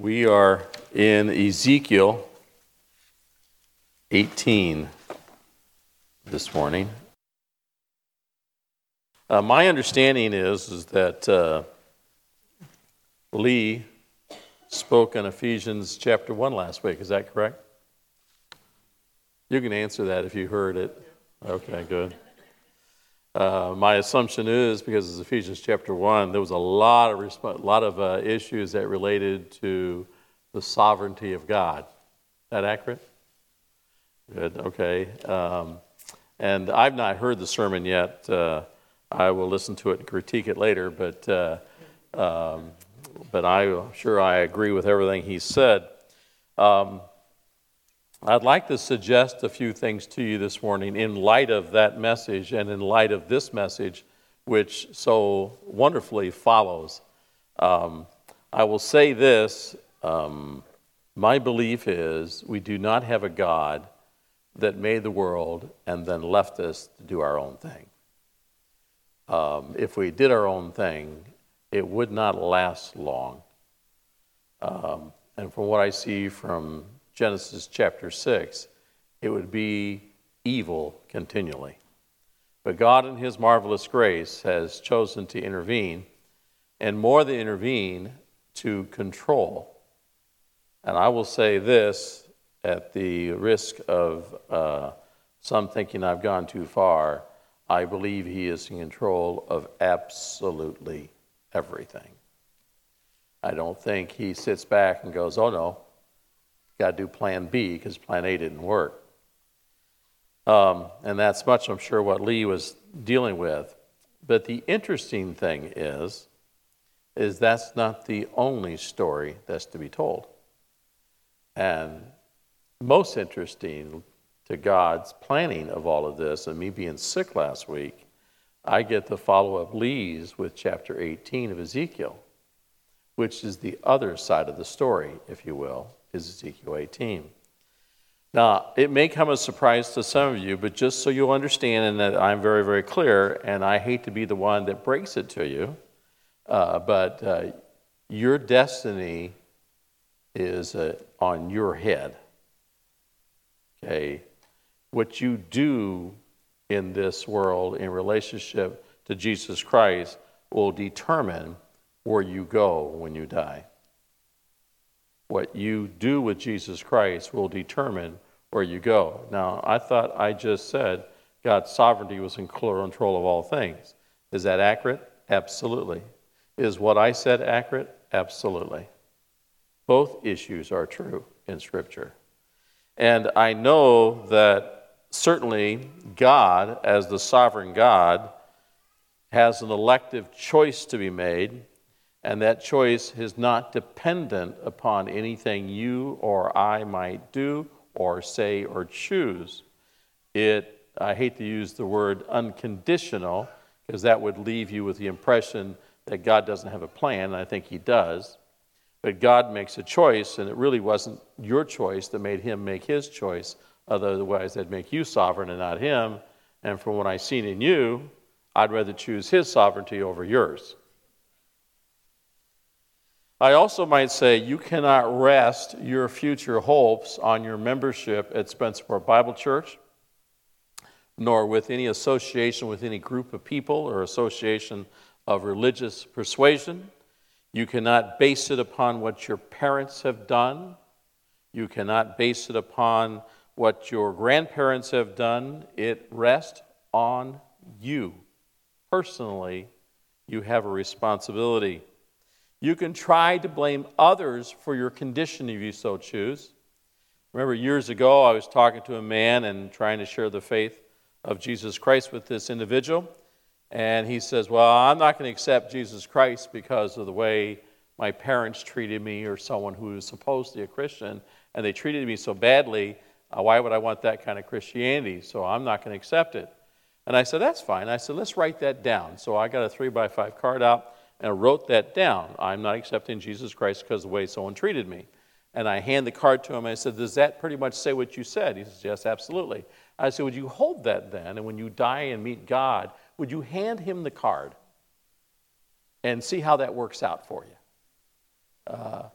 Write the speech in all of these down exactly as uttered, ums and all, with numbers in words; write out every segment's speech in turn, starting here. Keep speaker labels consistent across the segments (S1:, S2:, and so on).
S1: We are in Ezekiel eighteen this morning. Uh, my understanding is, is that uh, Lee spoke on Ephesians chapter one last week. Is that correct? You can answer that if you heard it. Okay, good. Uh, my assumption is, because it's Ephesians chapter one, there was a lot of resp- lot of uh, issues that related to the sovereignty of God. Is that accurate? Good, okay. Um, and I've not heard the sermon yet. Uh, I will listen to it and critique it later, but uh, um, but I'm sure I agree with everything he said. Um, I'd like to suggest a few things to you this morning in light of that message and in light of this message, which so wonderfully follows. Um, I will say this, um, my belief is we do not have a God that made the world and then left us to do our own thing. Um, if we did our own thing, it would not last long. Um, and from what I see from Genesis chapter six, it would be evil continually. But God in his marvelous grace has chosen to intervene, and more than intervene, to control. And I will say this at the risk of uh, some thinking I've gone too far, I believe he is in control of absolutely everything. I don't think he sits back and goes, oh no, got to do plan B because plan A didn't work. Um, and that's much, I'm sure, what Lee was dealing with. But the interesting thing is, is that's not the only story that's to be told. And most interesting to God's planning of all of this, and me being sick last week, I get to follow up Lee's with chapter eighteen of Ezekiel, which is the other side of the story, if you will, is Ezekiel eighteen. Now, it may come as a surprise to some of you, but just so you'll understand and that I'm very, very clear, and I hate to be the one that breaks it to you, uh, but uh, your destiny is uh, on your head. Okay? What you do in this world in relationship to Jesus Christ will determine where you go when you die. What you do with Jesus Christ will determine where you go. Now, I thought I just said God's sovereignty was in control of all things. Is that accurate? Absolutely. Is what I said accurate? Absolutely. Both issues are true in Scripture. And I know that certainly God, as the sovereign God, has an elective choice to be made. And that choice is not dependent upon anything you or I might do or say or choose. It, I hate to use the word unconditional, because that would leave you with the impression that God doesn't have a plan, and I think he does. But God makes a choice, and it really wasn't your choice that made him make his choice. Otherwise, that'd make you sovereign and not him. And from what I've seen in you, I'd rather choose his sovereignty over yours. I also might say you cannot rest your future hopes on your membership at Spencerport Bible Church, nor with any association with any group of people or association of religious persuasion. You cannot base it upon what your parents have done. You cannot base it upon what your grandparents have done. It rests on you. Personally, you have a responsibility. You can try to blame others for your condition if you so choose. Remember years ago, I was talking to a man and trying to share the faith of Jesus Christ with this individual. And he says, well, I'm not going to accept Jesus Christ because of the way my parents treated me or someone who is supposed to be a Christian. And they treated me so badly, uh, why would I want that kind of Christianity? So I'm not going to accept it. And I said, that's fine. I said, let's write that down. So I got a three by five card out. And I wrote that down. I'm not accepting Jesus Christ because of the way someone treated me. And I hand the card to him. And I said, does that pretty much say what you said? He says, yes, absolutely. I said, would you hold that then? And when you die and meet God, would you hand him the card and see how that works out for you? Uh,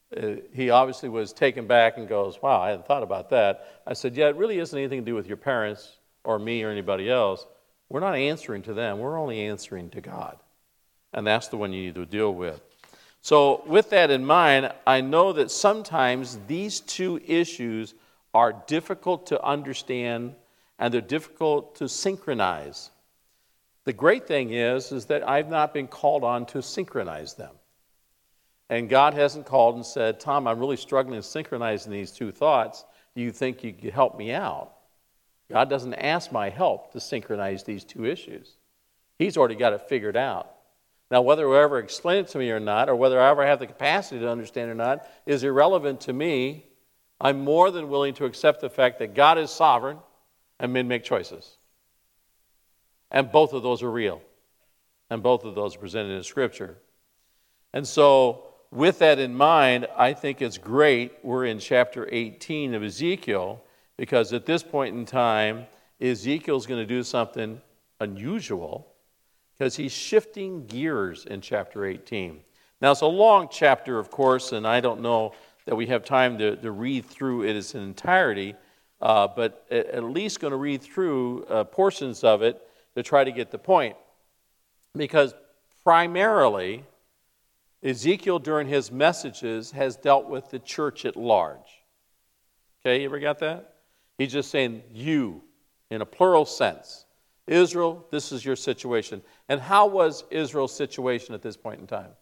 S1: uh, he obviously was taken back and goes, wow, I hadn't thought about that. I said, yeah, it really isn't anything to do with your parents or me or anybody else. We're not answering to them. We're only answering to God. And that's the one you need to deal with. So with that in mind, I know that sometimes these two issues are difficult to understand and they're difficult to synchronize. The great thing is, is that I've not been called on to synchronize them. And God hasn't called and said, Tom, I'm really struggling synchronizing these two thoughts. Do you think you could help me out? God doesn't ask my help to synchronize these two issues. He's already got it figured out. Now, whether he'll ever explain it to me or not, or whether I ever have the capacity to understand or not, is irrelevant to me. I'm more than willing to accept the fact that God is sovereign and men make choices. And both of those are real. And both of those are presented in Scripture. And so, with that in mind, I think it's great we're in chapter eighteen of Ezekiel, because at this point in time, Ezekiel's going to do something unusual, because he's shifting gears in chapter eighteen. Now, it's a long chapter, of course, and I don't know that we have time to, to read through it in its entirety, uh, but at least going to read through uh, portions of it to try to get the point. Because primarily, Ezekiel, during his messages, has dealt with the church at large. Okay, you ever got that? He's just saying, you, in a plural sense. Israel, this is your situation. And how was Israel's situation at this point in time?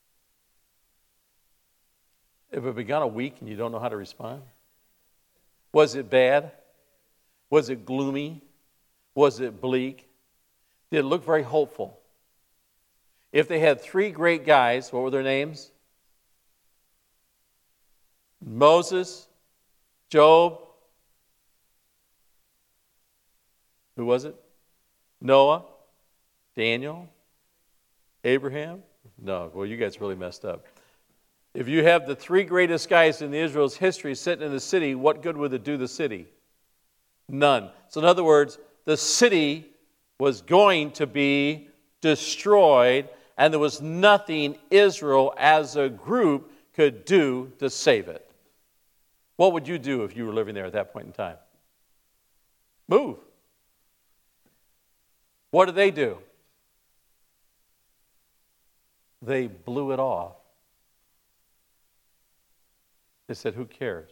S1: If it begun a week and you don't know how to respond? Was it bad? Was it gloomy? Was it bleak? Did it look very hopeful? If they had three great guys, what were their names? Moses, Job, who was it? Noah, Daniel, Abraham? No, well, you guys really messed up. If you have the three greatest guys in Israel's history sitting in the city, what good would it do the city? None. So in other words, the city was going to be destroyed, and there was nothing Israel as a group could do to save it. What would you do if you were living there at that point in time? Move. What did they do? They blew it off. They said, who cares?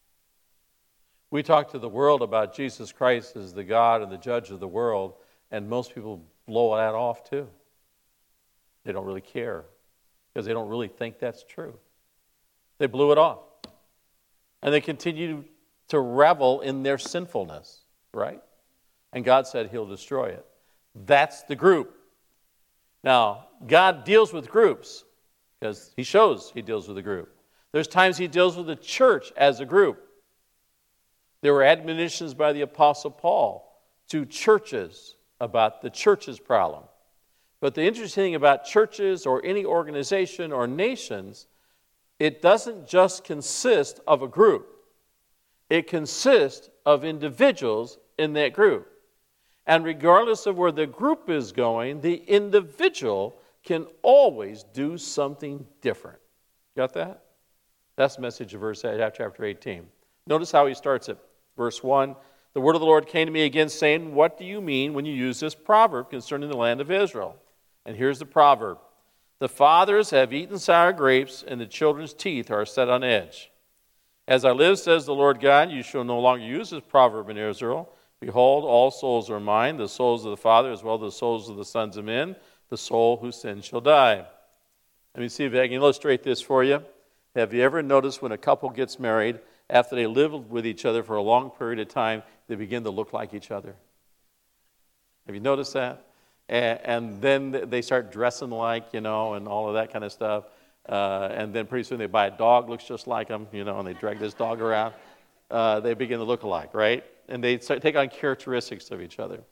S1: We talk to the world about Jesus Christ as the God and the judge of the world, and most people blow that off too. They don't really care because they don't really think that's true. They blew it off. And they continue to revel in their sinfulness, right? And God said he'll destroy it. That's the group. Now, God deals with groups because he shows he deals with a group. There's times he deals with the church as a group. There were admonitions by the Apostle Paul to churches about the church's problem. But the interesting thing about churches or any organization or nations, it doesn't just consist of a group. It consists of individuals in that group. And regardless of where the group is going, the individual can always do something different. Got that? That's the message of verse chapter eighteen. Notice how he starts it. Verse one, the word of the Lord came to me again, saying, what do you mean when you use this proverb concerning the land of Israel? And here's the proverb. The fathers have eaten sour grapes, and the children's teeth are set on edge. As I live, says the Lord God, you shall no longer use this proverb in Israel. Behold, all souls are mine, the souls of the Father as well as the souls of the sons of men. The soul who sins shall die. Let me see if I can illustrate this for you. Have you ever noticed when a couple gets married, after they live with each other for a long period of time, they begin to look like each other? Have you noticed that? And, and then they start dressing like, you know, and all of that kind of stuff. Uh, and then pretty soon they buy a dog, looks just like them, you know, and they drag this dog around. Uh, they begin to look alike, right? And they start, take on characteristics of each other.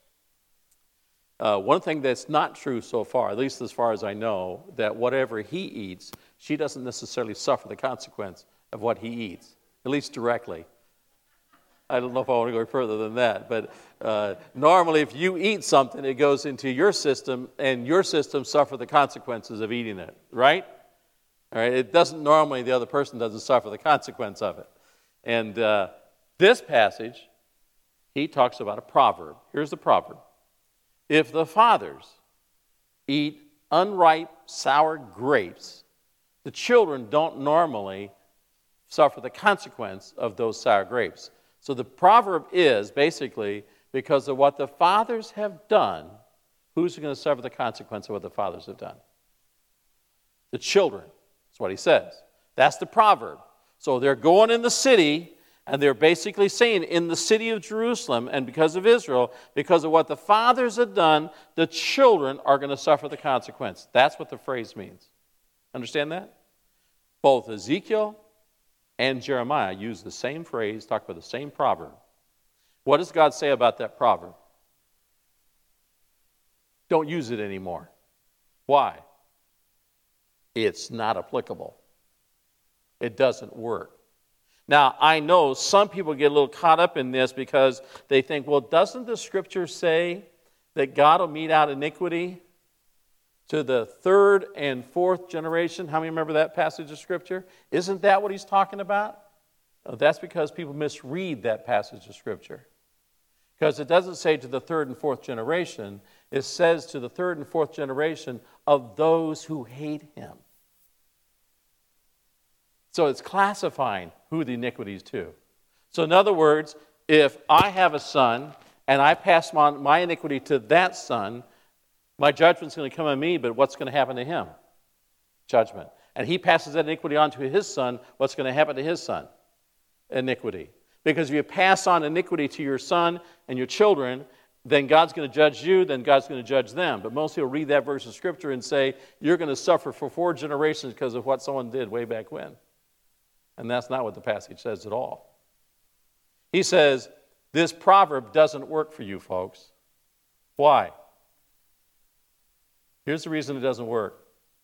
S1: Uh, one thing that's not true so far, at least as far as I know, that whatever he eats, she doesn't necessarily suffer the consequence of what he eats, at least directly. I don't know if I want to go further than that, but uh, normally if you eat something, it goes into your system, and your system suffer the consequences of eating it, right? All right, it doesn't normally, the other person doesn't suffer the consequence of it. And uh, this passage, he talks about a proverb. Here's the proverb. If the fathers eat unripe, sour grapes, the children don't normally suffer the consequence of those sour grapes. So the proverb is basically, because of what the fathers have done, who's going to suffer the consequence of what the fathers have done? The children. That's what he says. That's the proverb. So they're going in the city, and they're basically saying, in the city of Jerusalem, and because of Israel, because of what the fathers have done, the children are going to suffer the consequence. That's what the phrase means. Understand that? Both Ezekiel and Jeremiah use the same phrase, talk about the same proverb. What does God say about that proverb? Don't use it anymore. Why? It's not applicable. It doesn't work. Now, I know some people get a little caught up in this because they think, well, doesn't the Scripture say that God will mete out iniquity to the third and fourth generation? How many remember that passage of Scripture? Isn't that what he's talking about? No, that's because people misread that passage of Scripture. Because it doesn't say to the third and fourth generation. It says to the third and fourth generation of those who hate him. So it's classifying who the iniquity is to. So in other words, if I have a son and I pass on my iniquity to that son, my judgment's going to come on me, but what's going to happen to him? Judgment. And he passes that iniquity on to his son, what's going to happen to his son? Iniquity. Because if you pass on iniquity to your son and your children, then God's going to judge you, then God's going to judge them. But most people read that verse of Scripture and say, you're going to suffer for four generations because of what someone did way back when. And that's not what the passage says at all. He says, this proverb doesn't work for you folks. Why? Here's the reason it doesn't work.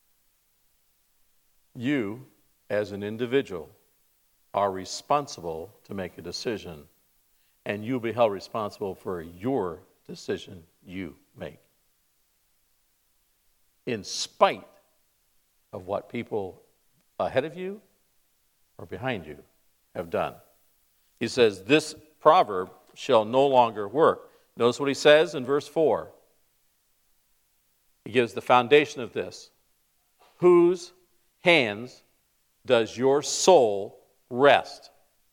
S1: You, as an individual, are responsible to make a decision, and you'll be held responsible for your decision you make, in spite of what people ahead of you or behind you have done. He says, this proverb shall no longer work. Notice what he says in verse four. He gives the foundation of this. Whose hands does your soul rest?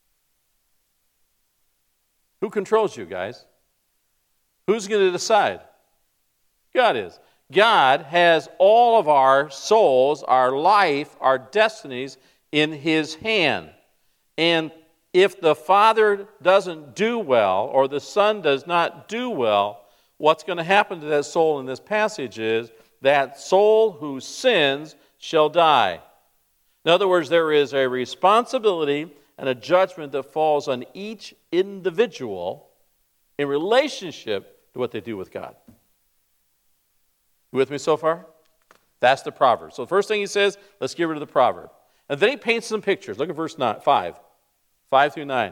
S1: Who controls you, guys? Who's going to decide? God is. God has all of our souls, our life, our destinies in his hand. And if the Father doesn't do well, or the Son does not do well, what's going to happen to that soul in this passage is that soul who sins shall die. In other words, there is a responsibility and a judgment that falls on each individual in relationship to what they do with God. You with me so far? That's the proverb. So the first thing he says, let's get rid of the proverb. And then he paints some pictures. Look at verse nine, five. five through nine.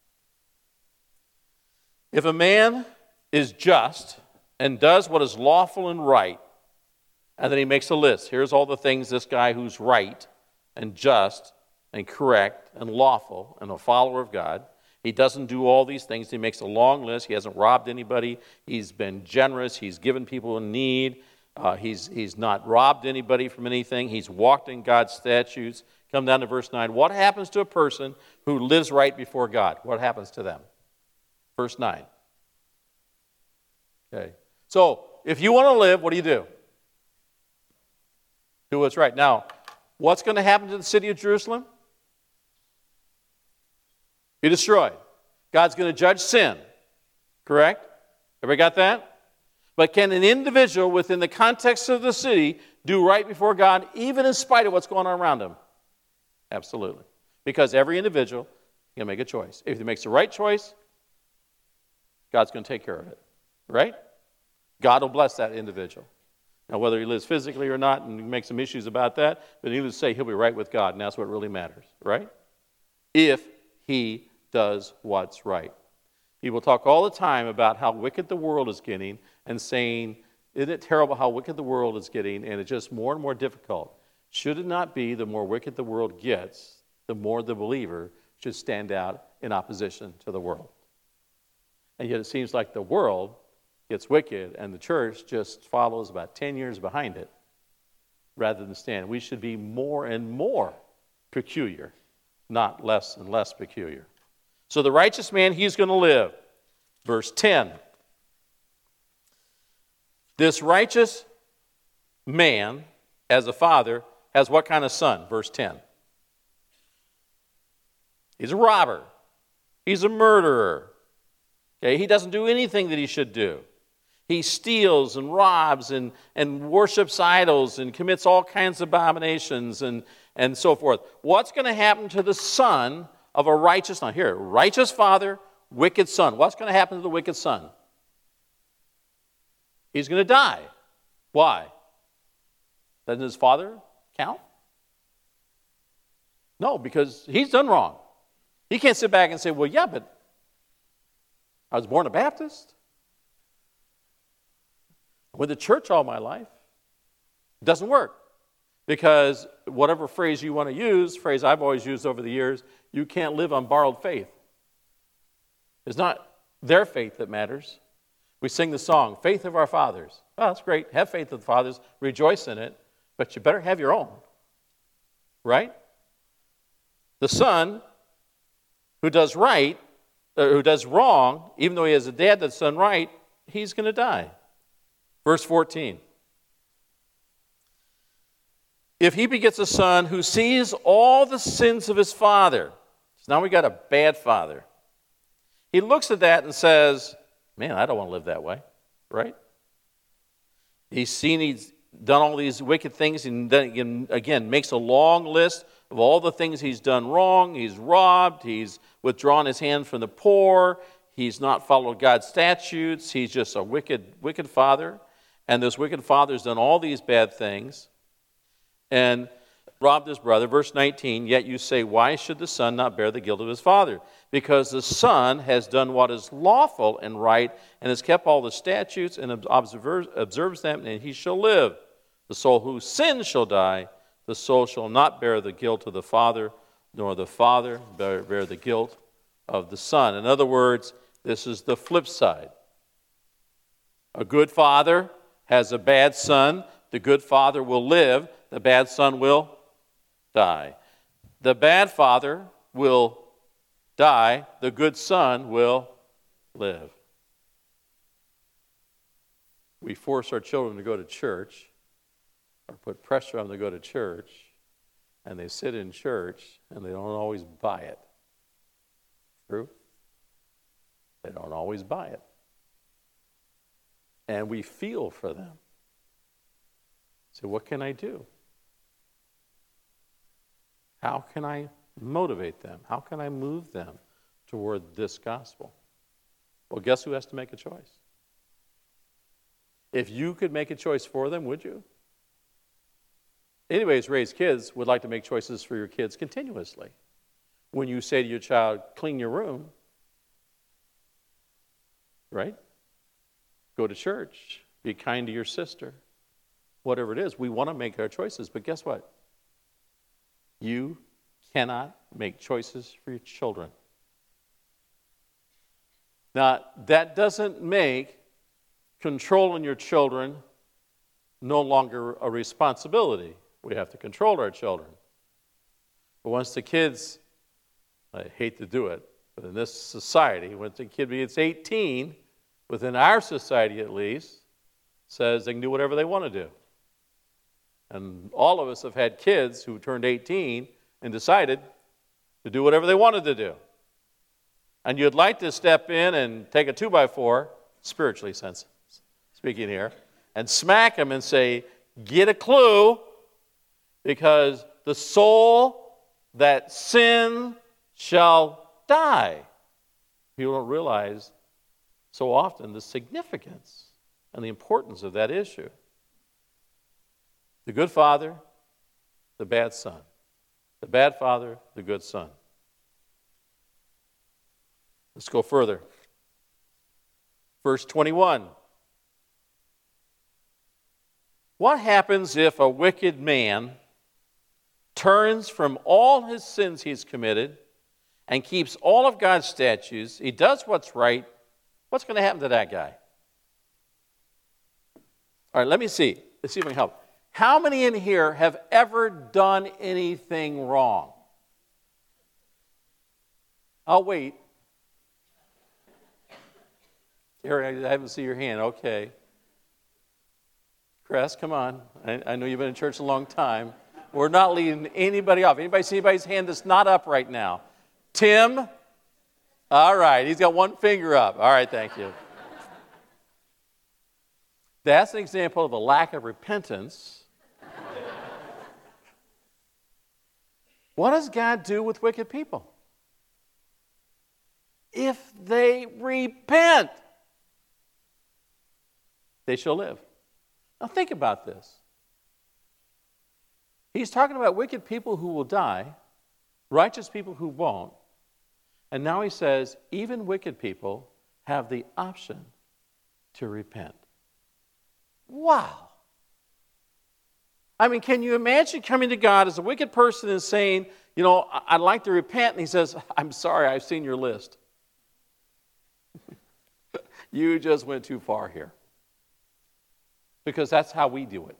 S1: If a man is just and does what is lawful and right, and then he makes a list. Here's all the things this guy who's right and just and correct and lawful and a follower of God, he doesn't do all these things. He makes a long list. He hasn't robbed anybody. He's been generous. He's given people in need. Uh, he's, he's not robbed anybody from anything. He's walked in God's statutes. Come down to verse nine. What happens to a person who lives right before God? What happens to them? Verse nine. Okay. So, if you want to live, what do you do? Do what's right. Now, what's going to happen to the city of Jerusalem? Be destroyed. God's going to judge sin. Correct? Everybody got that? But can an individual within the context of the city do right before God, even in spite of what's going on around him? Absolutely. Because every individual can make a choice. If he makes the right choice, God's going to take care of it. Right? God will bless that individual. Now, whether he lives physically or not, and make some issues about that, but needless to say, he'll be right with God, and that's what really matters. Right? If he does what's right. People talk all the time about how wicked the world is getting and saying, isn't it terrible how wicked the world is getting, and it's just more and more difficult. Should it not be the more wicked the world gets, the more the believer should stand out in opposition to the world? And yet it seems like the world gets wicked and the church just follows about ten years behind it rather than stand. We should be more and more peculiar, not less and less peculiar. So the righteous man, he's going to live. Verse ten. This righteous man, as a father, has what kind of son? Verse ten. He's a robber. He's a murderer. Okay, he doesn't do anything that he should do. He steals and robs and, and worships idols and commits all kinds of abominations and, and so forth. What's going to happen to the son of a righteous, now here, righteous father, wicked son? What's going to happen to the wicked son? He's going to die. Why? Doesn't his father count? No, because he's done wrong. He can't sit back and say, well, yeah, but I was born a Baptist. I went to church all my life. It doesn't work. Because whatever phrase you want to use, phrase I've always used over the years, you can't live on borrowed faith. It's not their faith that matters. We sing the song, Faith of Our Fathers. Oh, that's great. Have faith of the fathers. Rejoice in it. But you better have your own. Right? The son who does right, uh, who does wrong, even though he has a dad that's done right, he's going to die. Verse fourteen. If he begets a son who sees all the sins of his father. So now we got a bad father. He looks at that and says, man, I don't want to live that way. Right? He's seen he's done all these wicked things, and then again makes a long list of all the things he's done wrong. He's robbed. He's withdrawn his hand from the poor. He's not followed God's statutes. He's just a wicked, wicked father. And this wicked father's done all these bad things and robbed his brother. Verse nineteen, yet you say, why should the son not bear the guilt of his father? Because the son has done what is lawful and right and has kept all the statutes and observes, observes them, and he shall live. The soul who sins shall die. The soul shall not bear the guilt of the father, nor the father bear, bear the guilt of the son. In other words, this is the flip side. A good father has a bad son. The good father will live. The bad son will die. The bad father will die. The good son will live. We force our children to go to church or put pressure on them to go to church, and they sit in church and they don't always buy it. True? They don't always buy it. And we feel for them. So what can I do? How can I motivate them? How can I move them toward this gospel? Well, guess who has to make a choice? If you could make a choice for them, would you? Anyways, raised kids would like to make choices for your kids continuously. When you say to your child, clean your room, right? Go to church, be kind to your sister, whatever it is, we want to make our choices. But guess what? You cannot make choices for your children. Now, that doesn't make controlling your children no longer a responsibility. We have to control our children. But once the kids, I hate to do it, but in this society, once the kid gets eighteen, within our society at least, says they can do whatever they want to do. And all of us have had kids who turned eighteen and decided to do whatever they wanted to do. And you'd like to step in and take a two by four, spiritually sense, speaking here, and smack them and say, get a clue, because the soul that sin shall die. People don't realize so often the significance and the importance of that issue. The good father, the bad son. The bad father, the good son. Let's go further. Verse twenty-one. What happens if a wicked man turns from all his sins he's committed, and keeps all of God's statutes, he does what's right, what's going to happen to that guy? All right, let me see. Let's see if I can help. How many in here have ever done anything wrong? I'll wait. Gary, I haven't seen your hand. Okay. Chris, come on. I, I know you've been in church a long time. We're not leaving anybody off. Anybody see anybody's hand that's not up right now? Tim? All right, he's got one finger up. All right, thank you. That's an example of a lack of repentance. What does God do with wicked people? If they repent, they shall live. Now think about this. He's talking about wicked people who will die, righteous people who won't, and now he says even wicked people have the option to repent. Wow. I mean, can you imagine coming to God as a wicked person and saying, you know, I'd like to repent, and he says, I'm sorry, I've seen your list. You just went too far here. Because that's how we do it.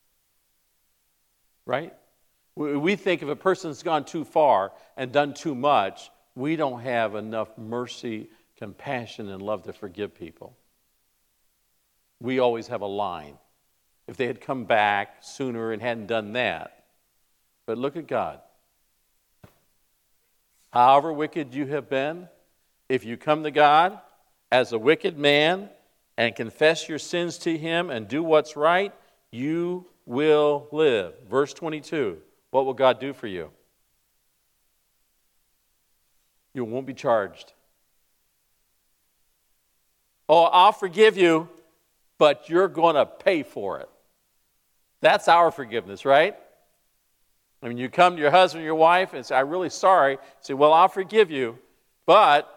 S1: Right? We think if a person's gone too far and done too much, we don't have enough mercy, compassion, and love to forgive people. We always have a line. If they had come back sooner and hadn't done that. But look at God. However wicked you have been, if you come to God as a wicked man and confess your sins to him and do what's right, you will live. Verse twenty-two, what will God do for you? You won't be charged. Oh, I'll forgive you, but you're going to pay for it. That's our forgiveness, right? I mean, you come to your husband or your wife and say, I'm really sorry. Say, well, I'll forgive you, but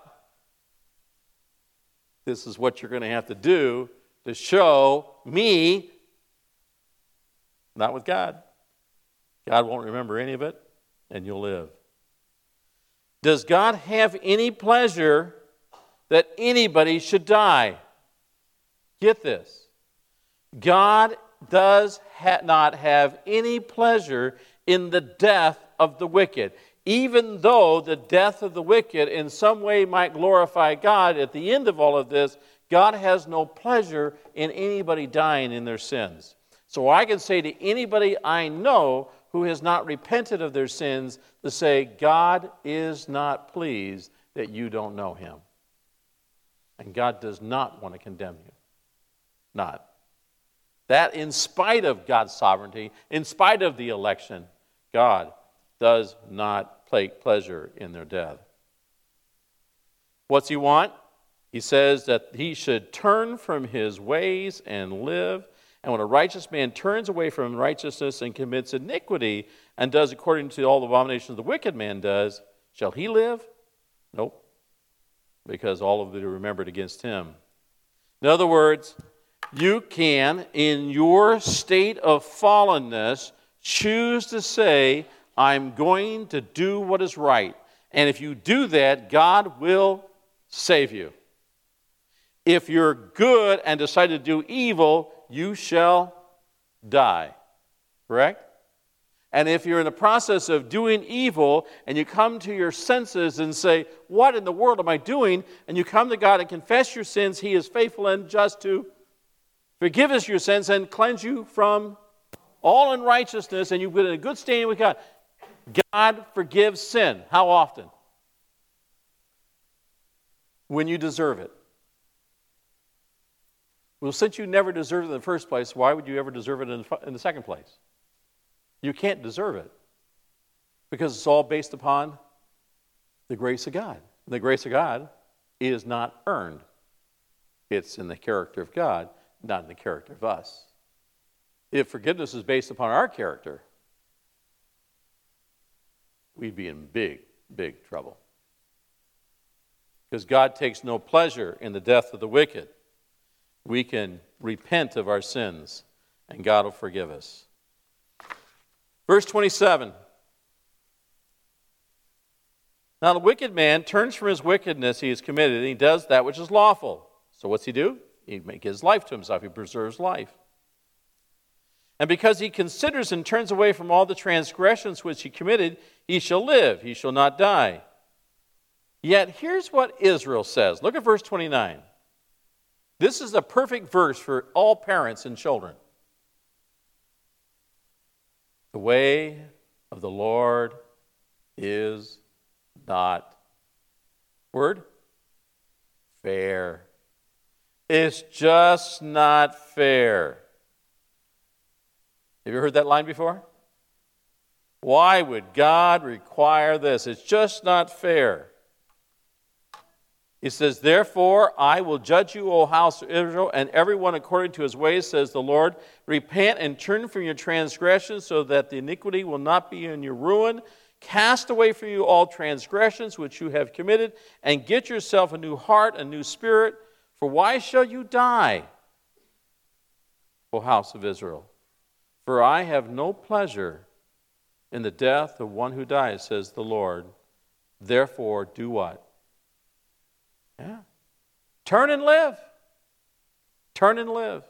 S1: this is what you're going to have to do to show me. Not with God. God won't remember any of it, and you'll live. Does God have any pleasure that anybody should die? Get this. God does ha- not have any pleasure in the death of the wicked. Even though the death of the wicked in some way might glorify God, at the end of all of this, God has no pleasure in anybody dying in their sins. So I can say to anybody I know who has not repented of their sins to say, God is not pleased that you don't know him. And God does not want to condemn you. Not. That in spite of God's sovereignty, in spite of the election, God does not take pleasure in their death. What's he want? He says that he should turn from his ways and live. And when a righteous man turns away from righteousness and commits iniquity and does according to all the abominations the wicked man does, shall he live? Nope. Because all of it are remembered against him. In other words, you can, in your state of fallenness, choose to say, I'm going to do what is right. And if you do that, God will save you. If you're good and decide to do evil, you shall die. Correct? And if you're in the process of doing evil and you come to your senses and say, what in the world am I doing? And you come to God and confess your sins, he is faithful and just to forgive us your sins and cleanse you from all unrighteousness, and you've been in a good standing with God. God forgives sin. How often? When you deserve it. Well, since you never deserved it in the first place, why would you ever deserve it in the, in the second place? You can't deserve it because it's all based upon the grace of God. The grace of God is not earned. It's in the character of God, not in the character of us. If forgiveness is based upon our character, we'd be in big, big trouble. Because God takes no pleasure in the death of the wicked. We can repent of our sins, and God will forgive us. Verse twenty-seven, Now the wicked man turns from his wickedness he has committed, and he does that which is lawful. So what's he do? He gives life to himself. He preserves life. And because he considers and turns away from all the transgressions which he committed, he shall live, he shall not die. Yet here's what Israel says. Look at verse twenty-nine. This is a perfect verse for all parents and children. The way of the Lord is not, word, fair. It's just not fair. Have you heard that line before? Why would God require this? It's just not fair. He says, therefore, I will judge you, O house of Israel, and everyone according to his ways, says the Lord. Repent and turn from your transgressions, so that the iniquity will not be in your ruin. Cast away from you all transgressions which you have committed, and get yourself a new heart, a new spirit. For why shall you die, O house of Israel? For I have no pleasure in the death of one who dies, says the Lord. Therefore, do what? Yeah. Turn and live. Turn and live.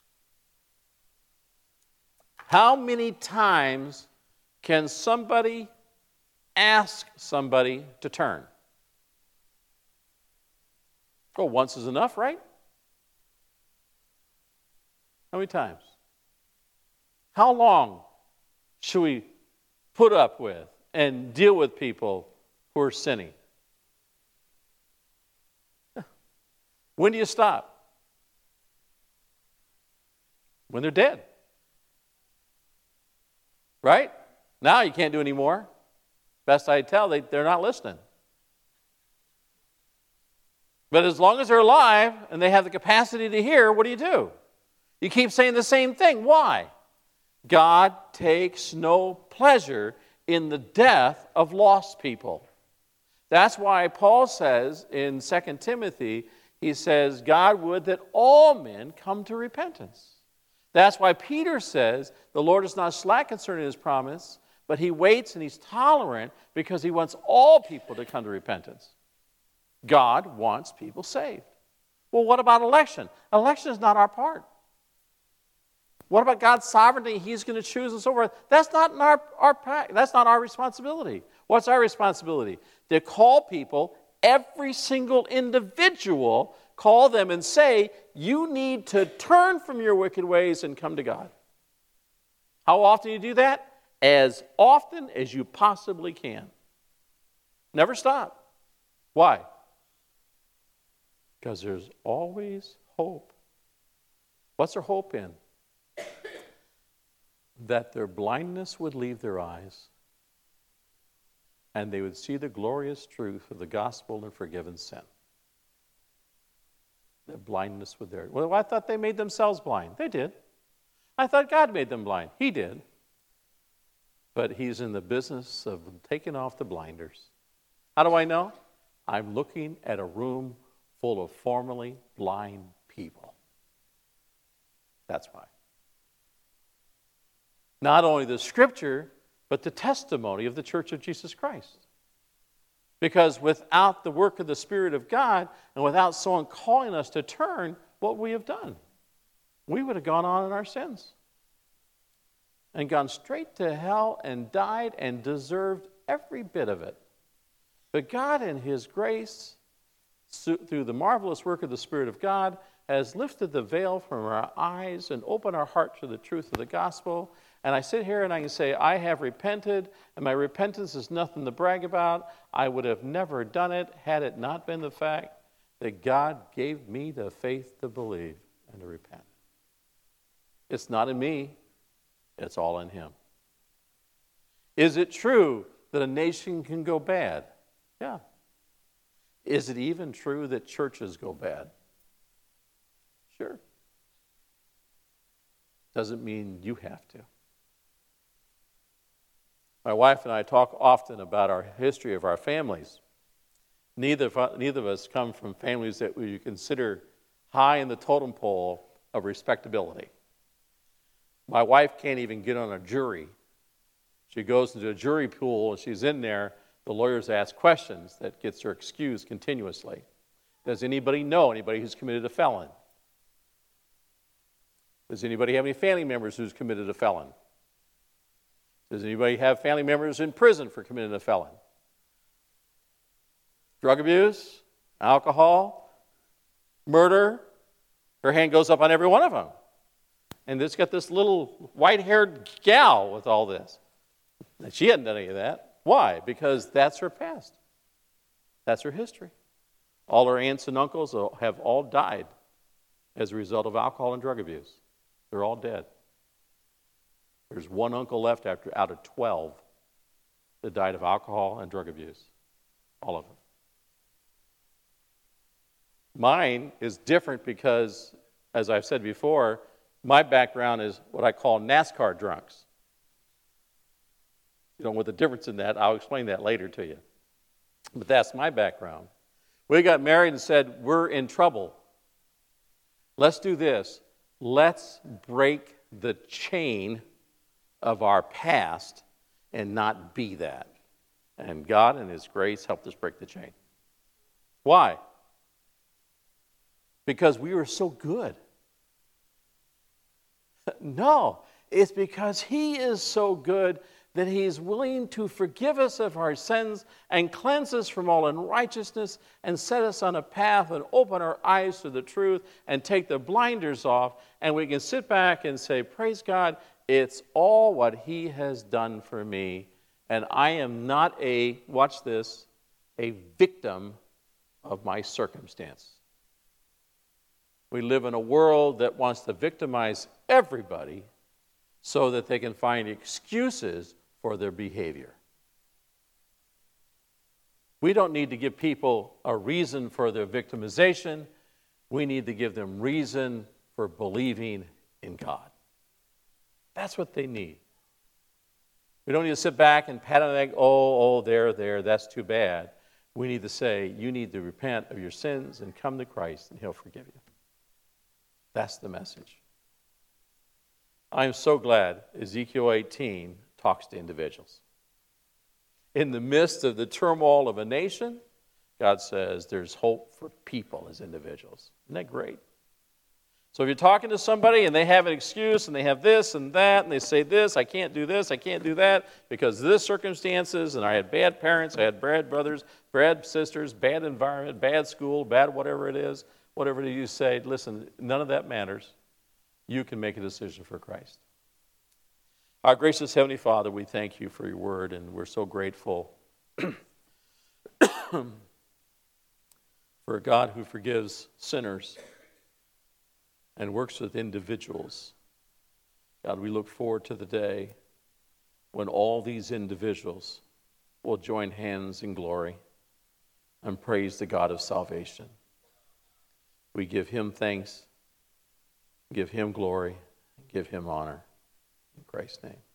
S1: How many times can somebody ask somebody to turn? Oh, once is enough, right? How many times? How long should we put up with and deal with people who are sinning? When do you stop? When they're dead. Right? Now you can't do any more. Best I tell, they, they're not listening. But as long as they're alive and they have the capacity to hear, what do you do? You keep saying the same thing. Why? God takes no pleasure in the death of lost people. That's why Paul says in Second Timothy, he says, God would that all men come to repentance. That's why Peter says, the Lord is not slack concerning his promise, but he waits and he's tolerant because he wants all people to come to repentance. God wants people saved. Well, what about election? Election is not our part. What about God's sovereignty? He's going to choose and so forth. That's not in our, our that's not our responsibility. What's our responsibility? To call people, every single individual, call them and say, you need to turn from your wicked ways and come to God. How often do you do that? As often as you possibly can. Never stop. Why? Because there's always hope. What's there hope in? That their blindness would leave their eyes and they would see the glorious truth of the gospel and forgiven sin. Their blindness would there. Well, I thought they made themselves blind. They did. I thought God made them blind. He did. But he's in the business of taking off the blinders. How do I know? I'm looking at a room full of formerly blind people. That's why. Not only the scripture, but the testimony of the Church of Jesus Christ. Because without the work of the Spirit of God, and without someone calling us to turn, what we have done, we would have gone on in our sins. And gone straight to hell and died and deserved every bit of it. But God in his grace, through the marvelous work of the Spirit of God, has lifted the veil from our eyes and opened our heart to the truth of the gospel. And I sit here and I can say, I have repented, and my repentance is nothing to brag about. I would have never done it had it not been the fact that God gave me the faith to believe and to repent. It's not in me, it's all in him. Is it true that a nation can go bad? Yeah. Is it even true that churches go bad? Sure. Doesn't mean you have to. My wife and I talk often about our history of our families. Neither of, neither of us come from families that we consider high in the totem pole of respectability. My wife can't even get on a jury. She goes into a jury pool and she's in there. The lawyers ask questions that gets her excused continuously. Does anybody know anybody who's committed a felon? Does anybody have any family members who's committed a felon? Does anybody have family members in prison for committing a felon? Drug abuse, alcohol, murder. Her hand goes up on every one of them. And it's got this little white-haired gal with all this. And she hadn't done any of that. Why? Because that's her past. That's her history. All her aunts and uncles have all died as a result of alcohol and drug abuse. They're all dead. There's one uncle left after out of twelve that died of alcohol and drug abuse. All of them. Mine is different because, as I've said before, my background is what I call NASCAR drunks. You know what the difference in that, I'll explain that later to you. But that's my background. We got married and said, we're in trouble. Let's do this. Let's break the chain of our past and not be that. And God in His grace helped us break the chain. Why? Because we were so good. No, it's because He is so good that He is willing to forgive us of our sins and cleanse us from all unrighteousness and set us on a path and open our eyes to the truth and take the blinders off, and we can sit back and say, praise God, it's all what He has done for me, and I am not a, watch this, a victim of my circumstance. We live in a world that wants to victimize everybody so that they can find excuses for their behavior. We don't need to give people a reason for their victimization. We need to give them reason for believing in God. That's what they need. We don't need to sit back and pat on the neck, oh, oh, there, there, that's too bad. We need to say, you need to repent of your sins and come to Christ, and He'll forgive you. That's the message. I'm so glad Ezekiel eighteen talks to individuals. In the midst of the turmoil of a nation, God says there's hope for people as individuals. Isn't that great? So if you're talking to somebody and they have an excuse and they have this and that and they say this, I can't do this, I can't do that because of this circumstances, and I had bad parents, I had bad brothers, bad sisters, bad environment, bad school, bad whatever it is, whatever you say, listen, none of that matters. You can make a decision for Christ. Our gracious Heavenly Father, we thank You for Your word, and we're so grateful for a God who forgives sinners and works with individuals. God, we look forward to the day when all these individuals will join hands in glory and praise the God of salvation. We give Him thanks, give Him glory, give Him honor. In Christ's name.